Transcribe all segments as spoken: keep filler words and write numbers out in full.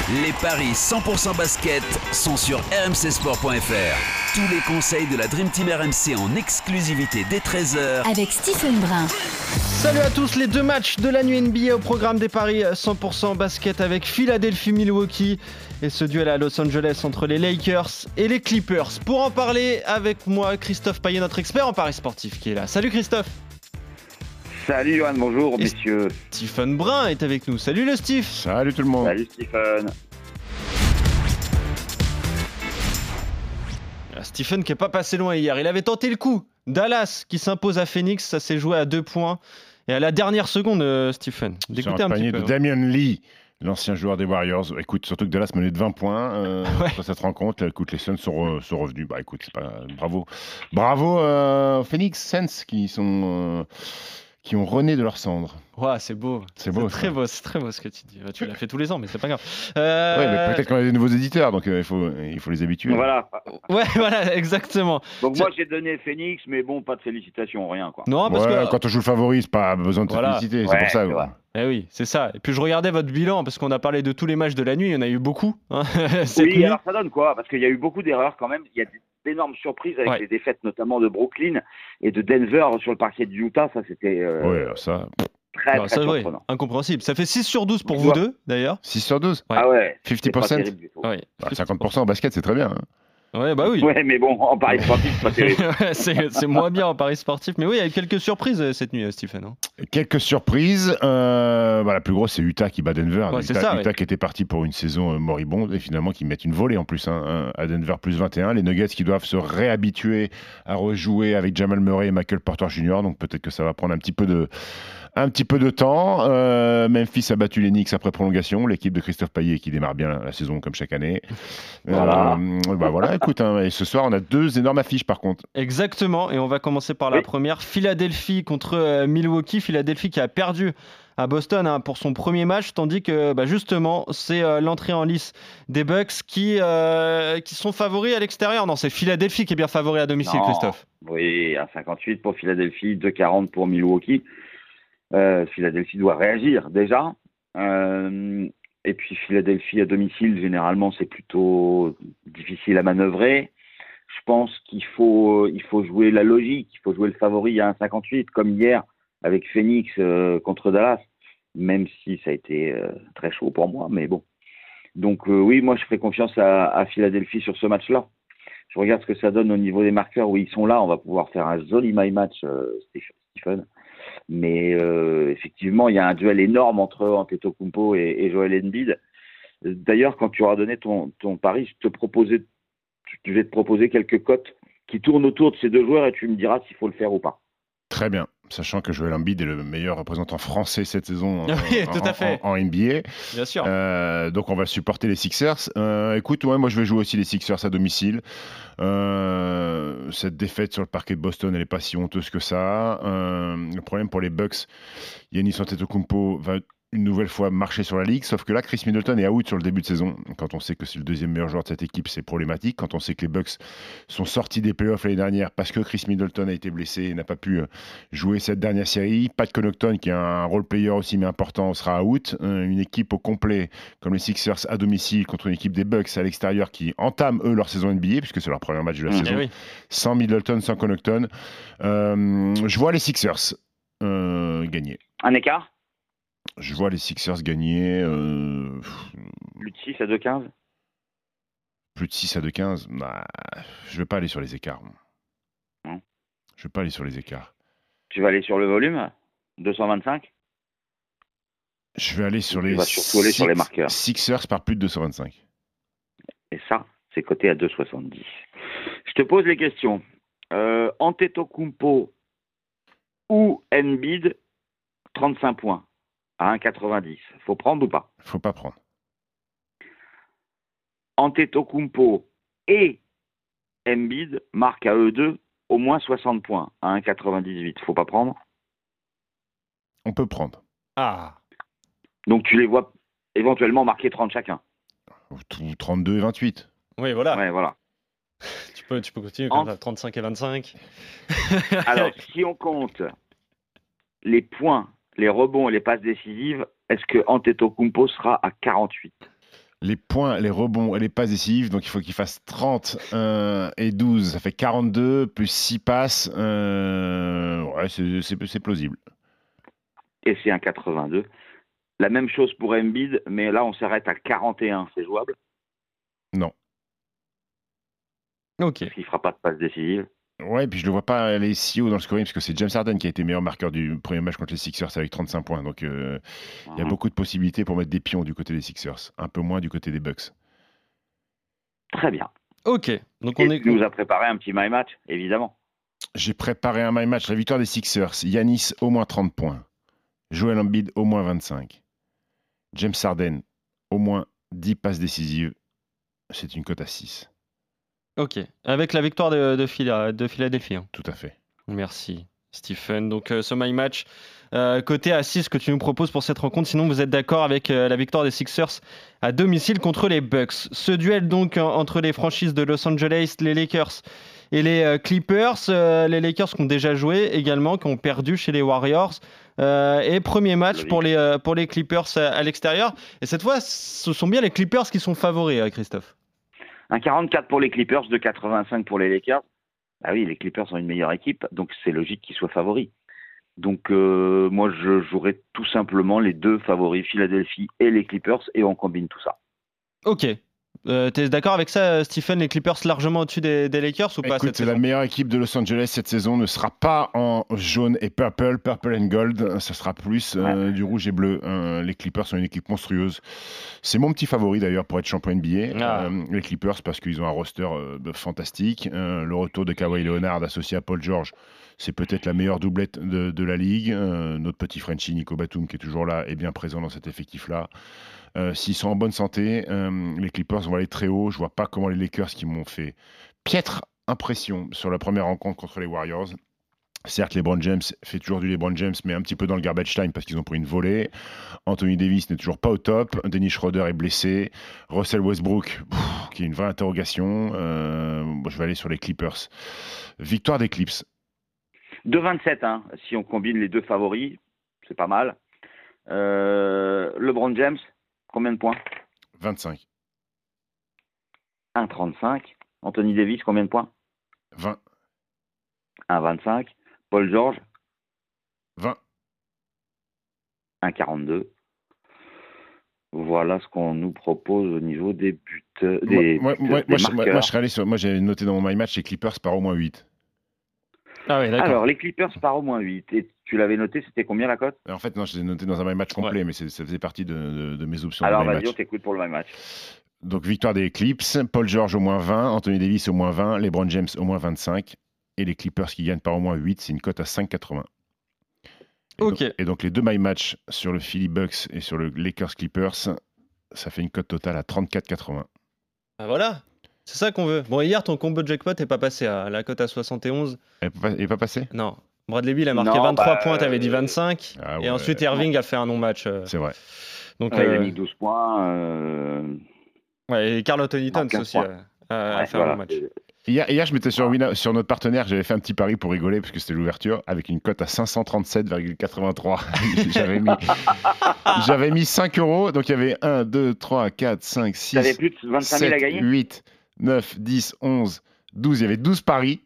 Les paris cent pour cent basket sont sur r m c sport point f r. Tous les conseils de la Dream Team R M C en exclusivité dès treize heures avec Stephen Brun. Salut à tous, les deux matchs de la nuit N B A au programme des paris cent pour cent basket avec Philadelphie-Milwaukee et ce duel à Los Angeles entre les Lakers et les Clippers. Pour en parler avec moi, Christophe Payet, notre expert en paris sportif qui est là. Salut Christophe. Salut Johan, bonjour et messieurs. Stephen Brun est avec nous. Salut le Steve. Salut tout le monde. Salut Stephen. Stephen qui n'est pas passé loin hier. Il avait tenté le coup. Dallas qui s'impose à Phoenix, ça s'est joué à deux points. Et à la dernière seconde, euh, Stephen, d'écouter un, un petit peu. De Damian Lee, l'ancien joueur des Warriors. Écoute, surtout que Dallas menait de vingt points. Euh, ouais. Ça, ça te rend compte. Écoute, les Suns sont, sont revenus. Bah écoute, c'est pas... bravo. Bravo euh, Phoenix Suns qui sont... Euh... qui ont rené de leurs cendres. Ouais, c'est beau. C'est beau. C'est très beau, c'est très beau ce que tu dis. Tu l'as fait tous les ans, mais c'est pas grave. Euh... Ouais, mais peut-être qu'on a des nouveaux éditeurs, donc euh, il faut il faut les habituer. Voilà. Ouais, voilà, exactement. Donc moi j'ai donné Phoenix, mais bon, pas de félicitations, rien quoi. Non, parce ouais, que quand on joue le favori, c'est pas besoin de te voilà. féliciter, c'est ouais, pour ça. C'est ouais. Eh oui, c'est ça. Et puis je regardais votre bilan parce qu'on a parlé de tous les matchs de la nuit, il y en a eu beaucoup. Hein, oui, nuit. Alors ça donne quoi ? Parce qu'il y a eu beaucoup d'erreurs quand même. Il y a d'énormes surprises avec ouais. les défaites notamment de Brooklyn et de Denver sur le parquet de Utah. Ça c'était. Euh... Ouais, ça. Très, non, très ça, surprenant. Ouais, incompréhensible. Ça fait six sur douze pour vous deux, d'ailleurs. six sur douze ouais. Ah ouais. cinquante pour cent ouais. Bah, cinquante pour cent en basket, c'est très bien. Hein. Ouais, bah oui. Ouais, mais bon, en paris sportif, c'est pas terrible. c'est, c'est moins bien en paris sportif. Mais oui, il y a eu quelques surprises cette nuit, Stephen. Hein. Quelques surprises. Euh, bah, la plus grosse, c'est Utah qui bat Denver. Ouais, Utah, c'est ça, Utah ouais. qui était parti pour une saison moribonde et finalement qui mettent une volée en plus hein, à Denver plus vingt et un. Les Nuggets qui doivent se réhabituer à rejouer avec Jamal Murray et Michael Porter Junior Donc peut-être que ça va prendre un petit peu de... Un petit peu de temps. Euh, Memphis a battu les Knicks après prolongation. L'équipe de Christophe Payet qui démarre bien la, la saison comme chaque année. Voilà. Euh, bah voilà, écoute, hein, et ce soir, on a deux énormes affiches par contre. Exactement. Et on va commencer par la oui. première. Philadelphie contre euh, Milwaukee. Philadelphie qui a perdu à Boston hein, pour son premier match, tandis que bah, justement, c'est euh, l'entrée en lice des Bucks qui, euh, qui sont favoris à l'extérieur. Non, c'est Philadelphie qui est bien favori à domicile, non. Christophe. Oui, un cinquante-huit pour Philadelphie, deux quarante pour Milwaukee. Euh, Philadelphie doit réagir déjà. Euh, et puis Philadelphie à domicile, généralement, c'est plutôt difficile à manœuvrer. Je pense qu'il faut, il faut jouer la logique, il faut jouer le favori à un cinquante-huit, comme hier avec Phoenix euh, contre Dallas, même si ça a été euh, très chaud pour moi, mais bon. Donc euh, oui, moi je ferai confiance à, à Philadelphie sur ce match-là. Je regarde ce que ça donne au niveau des marqueurs où ils sont là. On va pouvoir faire un joli my match, euh, Stephen. Mais euh, effectivement, il y a un duel énorme entre Antetokounmpo et, et Joel Embiid. D'ailleurs, quand tu auras donné ton, ton pari, je, te proposais, je vais te proposer quelques cotes qui tournent autour de ces deux joueurs et tu me diras s'il faut le faire ou pas. Très bien, sachant que Joel Embiid est le meilleur représentant français cette saison oui, en, tout à fait. en, en N B A. Bien sûr. Euh, donc on va supporter les Sixers. Euh, écoute, ouais, moi je vais jouer aussi les Sixers à domicile. Euh, cette défaite sur le parquet de Boston, elle n'est pas si honteuse que ça. Euh, le problème pour les Bucks, Giannis Antetokounmpo va une nouvelle fois marcher sur la ligue, sauf que là Chris Middleton est out sur le début de saison. Quand on sait que c'est le deuxième meilleur joueur de cette équipe, c'est problématique. Quand on sait que les Bucks sont sortis des playoffs l'année dernière parce que Chris Middleton a été blessé et n'a pas pu jouer cette dernière série, Pat Connaughton qui est un role player aussi mais important sera out. Une équipe au complet comme les Sixers à domicile contre une équipe des Bucks à l'extérieur qui entament eux leur saison N B A puisque c'est leur premier match de la mmh, saison, oui. Sans Middleton, sans Connaughton. Euh, je vois les Sixers euh, gagner. Un écart ? Je vois les Sixers gagner. Euh... Plus de six à deux quinze Plus de six à deux quinze bah, je ne vais pas aller sur les écarts. Non. Je ne vais pas aller sur les écarts. Tu vas aller sur le volume deux cent vingt-cinq Je vais aller sur les, tu vas surtout aller six... sur les marqueurs. Sixers par plus de deux cent vingt-cinq Et ça, c'est coté à deux soixante-dix. Je te pose les questions. Euh, Antetokounmpo ou Embiid, trente-cinq points. À un quatre-vingt-dix. Faut prendre ou pas ? Faut pas prendre. Antetokounmpo et Embiid marquent à eux deux au moins soixante points à un quatre-vingt-dix-huit. Faut pas prendre ? On peut prendre. Ah. Donc tu les vois éventuellement marquer trente chacun. trente-deux et vingt-huit. Oui, voilà. Ouais, voilà. tu peux, tu peux continuer comme ça, trente-cinq et vingt-cinq. Alors, si on compte les points, les rebonds et les passes décisives, est-ce que Antetokounmpo sera à quarante-huit ? les points, les rebonds et les passes décisives. Donc il faut qu'il fasse trente euh, et douze. Ça fait quarante-deux plus six passes. Euh, ouais, c'est, c'est, c'est plausible. Et c'est un quatre-vingt-deux. La même chose pour Embiid, mais là, on s'arrête à quarante et un. C'est jouable? Non. Ok. Parce qu'il ne fera pas de passe décisive. Ouais, puis je ne le vois pas aller si haut dans le scoring, parce que c'est James Harden qui a été meilleur marqueur du premier match contre les Sixers avec trente-cinq points. Donc il euh, mmh. y a beaucoup de possibilités pour mettre des pions du côté des Sixers. Un peu moins du côté des Bucks. Très bien. Ok. Donc Et on est... tu nous as préparé un petit my match, évidemment. J'ai préparé un my match. La victoire des Sixers. Giannis, au moins trente points. Joel Embiid, au moins vingt-cinq. James Harden, au moins dix passes décisives. C'est une cote à six. Ok, avec la victoire de, de, Phila, de Philadelphie. Hein. Tout à fait. Merci, Stephen. Donc, euh, ce My Match, euh, côté à six que tu nous proposes pour cette rencontre. Sinon, vous êtes d'accord avec euh, la victoire des Sixers à domicile contre les Bucks. Ce duel, donc, en, entre les franchises de Los Angeles, les Lakers et les euh, Clippers. Euh, les Lakers qui ont déjà joué également, qui ont perdu chez les Warriors. Euh, et premier match pour les, euh, pour les Clippers à, à l'extérieur. Et cette fois, ce sont bien les Clippers qui sont favoris, euh, Christophe. Un quarante-quatre pour les Clippers, deux quatre-vingt-cinq pour les Lakers. Ah oui, les Clippers sont une meilleure équipe, donc c'est logique qu'ils soient favoris. Donc euh, moi, je jouerais tout simplement les deux favoris, Philadelphie et les Clippers, et on combine tout ça. Ok. Euh, T'es d'accord avec ça, Stephen, les Clippers largement au-dessus des, des Lakers ou pas? Écoute, c'est la meilleure équipe de Los Angeles cette saison, ne sera pas en jaune et purple, purple and gold, ça sera plus euh, ouais. du rouge et bleu. Euh, les Clippers sont une équipe monstrueuse. C'est mon petit favori d'ailleurs pour être champion N B A, ah. euh, les Clippers, parce qu'ils ont un roster euh, fantastique. Euh, le retour de Kawhi Leonard associé à Paul George, c'est peut-être la meilleure doublette de, de la ligue. Euh, notre petit Frenchie Nico Batum qui est toujours là est bien présent dans cet effectif-là. Euh, s'ils sont en bonne santé, euh, les Clippers vont aller très haut. Je vois pas comment les Lakers, qui m'ont fait piètre impression sur la première rencontre contre les Warriors. Certes, LeBron James fait toujours du LeBron James, mais un petit peu dans le garbage time parce qu'ils ont pris une volée. Anthony Davis n'est toujours pas au top. Dennis Schroeder est blessé. Russell Westbrook, pff, qui est une vraie interrogation. Euh, bon, je vais aller sur les Clippers. Victoire des Clips. deux vingt-sept, hein, si on combine les deux favoris, c'est pas mal. Euh, LeBron James, combien de points? vingt-cinq. un trente-cinq. Anthony Davis, combien de points? vingt. un vingt-cinq. Paul George? vingt. un quarante-deux. Voilà ce qu'on nous propose au niveau des buts. Des, moi, buts, moi, des moi, je, moi, je serais allé sur, moi, j'ai noté dans mon My Match les Clippers par au moins huit. Ah oui, d'accord. Alors, les Clippers par au moins huit. Et tu l'avais noté, c'était combien la cote? En fait, non, je l'ai noté dans un My Match complet, ouais. mais ça faisait partie de, de, de mes options. Alors, vas-y, on t'écoute pour le My Match. Donc, victoire des Clips, Paul George au moins vingt, Anthony Davis au moins vingt, LeBron James au moins vingt-cinq, et les Clippers qui gagnent par au moins huit, c'est une cote à cinq quatre-vingts. Et, ok. donc, et donc, les deux My Match sur le Philly Bucks et sur le Lakers Clippers, ça fait une cote totale à trente-quatre quatre-vingts. Ah voilà, c'est ça qu'on veut. Bon, hier, ton combo jackpot n'est pas passé à la cote à soixante et onze. Elle n'est pas passée? Non. Bradley Beal a marqué non, vingt-trois bah, points, t'avais dit vingt-cinq. Ah ouais. Et ensuite, Irving a fait un non-match. Euh... C'est vrai. Donc, ouais, euh... il a mis douze points. Euh... Ouais, et Karl Anthony Towns aussi a, a ouais, fait voilà. un non-match. Hier, hier, je m'étais sur, Wina, sur notre partenaire, j'avais fait un petit pari pour rigoler, parce que c'était l'ouverture, avec une cote à cinq cent trente-sept virgule quatre-vingt-trois. j'avais, mis, j'avais mis cinq euros, donc il y avait un, deux, trois, quatre, cinq, six, sept, huit, neuf, dix, onze, douze. Il y avait douze paris.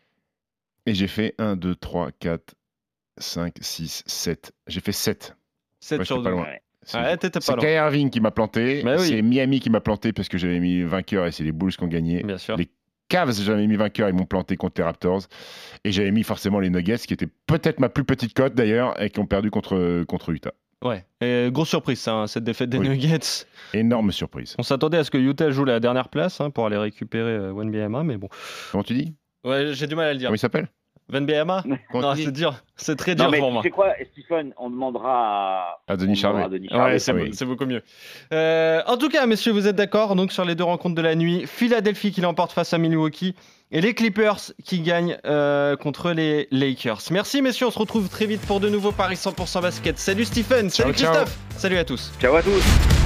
Et j'ai fait un, deux, trois, quatre, cinq, six, sept. J'ai fait sept. sept ouais, sur pas deux. Loin. Ouais. C'est, ouais, c'est Kyrie Irving qui m'a planté. Bah oui. C'est Miami qui m'a planté parce que j'avais mis vainqueur et c'est les Bulls qui ont gagné. Bien sûr. Les Cavs, j'avais mis vainqueur, ils m'ont planté contre les Raptors. Et j'avais mis forcément les Nuggets, qui étaient peut-être ma plus petite cote d'ailleurs, et qui ont perdu contre, contre Utah. Ouais, et grosse surprise ça, hein, cette défaite des oui. Nuggets. Énorme surprise. On s'attendait à ce que Utah joue la dernière place hein, pour aller récupérer euh, Wembanyama, mais bon. Comment tu dis? Ouais, j'ai du mal à le dire. Comment il s'appelle? Wembanyama? Non, c'est dur, c'est très dur non, mais pour tu moi. sais quoi, Stephen, on demandera à, à Denis Charvet. Ouais, c'est, oui. c'est beaucoup mieux. Euh, en tout cas, messieurs, vous êtes d'accord donc sur les deux rencontres de la nuit. Philadelphie qui l'emporte face à Milwaukee et les Clippers qui gagnent euh, contre les Lakers. Merci, messieurs, on se retrouve très vite pour de nouveaux paris cent pour cent basket. Salut Stephen, salut ciao, Christophe, ciao. Salut à tous. Ciao à tous.